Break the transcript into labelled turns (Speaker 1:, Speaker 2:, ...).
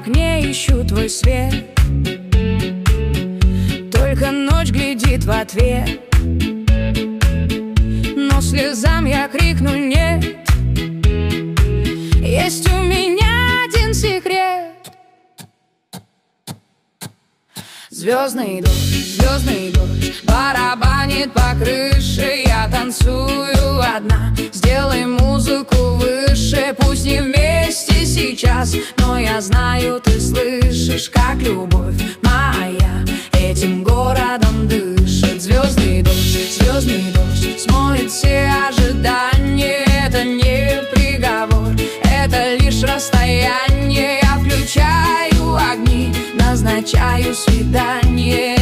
Speaker 1: окне ищу твой свет, только ночь глядит в ответ. Но слезам я крикну нет. Есть у меня один секрет. Звездный дождь барабанит по крыше. Я танцую одна, сделай музыку выше. Пусть не вместе сейчас, но я знаю, ты слышишь, как любовь моя этим городом дышит. Звездный дождь смоет все ожидания. Это не приговор, это лишь расстояние. Я включаю огни, назначаю свидание.